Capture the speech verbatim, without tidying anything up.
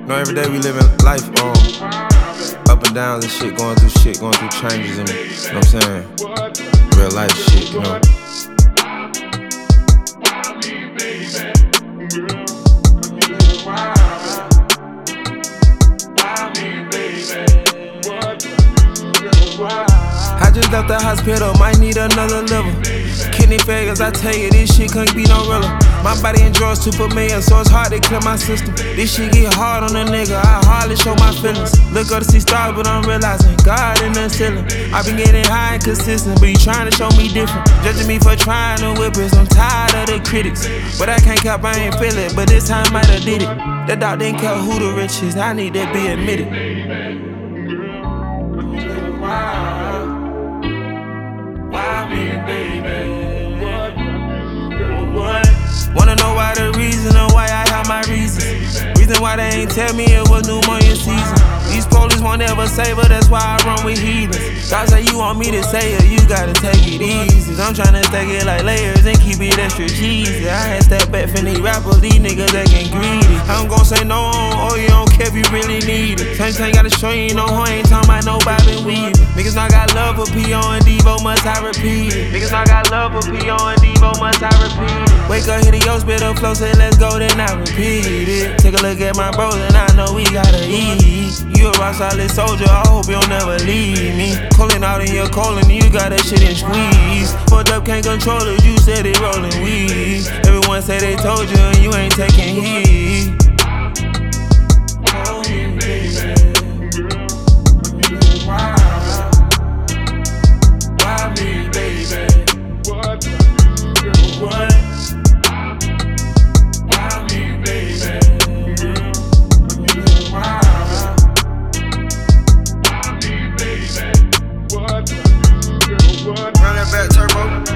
know, every day we living life, um, up and downs and shit, going through shit, going through changes, and you know what I'm saying? Real life shit, you know. I just left the hospital, might need another liver. Kidney failures, I tell you, this shit couldn't be no realer. My body enjoys too familiar, so it's hard to clear my system. This shit get hard on a nigga, I hardly show my feelings. Look up to see stars, but I'm realizing God in the ceiling. I been getting high and consistent, but you trying to show me different. Judging me for trying to whip it, I'm tired of the critics. But I can't cap, I ain't feel it, but this time might have did it. That dog didn't care who the rich is, I need to be admitted. Wanna know why the reason or why I have my reasons. Reason why they ain't tell me it was pneumonia season. These police won't ever save her, that's why I run with heathens. God say you want me to say it, you gotta take it easy. I'm tryna stack it like layers and keep it extra cheesy. I had step back from these rappers, these niggas acting greedy. I'm gon' say no on, oh you don't care if you really need it. Same thing gotta show you no hoe, ain't talking about no bobbin' weaving. Niggas not got love for P O and Devo, must I repeat it. Niggas not got love for P O and Devo, must I repeat it. Wake up, hit the yo, spit up, flow, say let's go, then I repeat it. Take a look at my bros and I know we gotta eat. You a rock solid soldier, I hope you'll never leave me. Calling out in your colon, you got that shit and squeeze. Fucked up, can't control it, you said it rolling weed. Everyone say they told you and you ain't taking heed. Oh, baby. Why? Why me, baby? What? What? Run that back, turbo.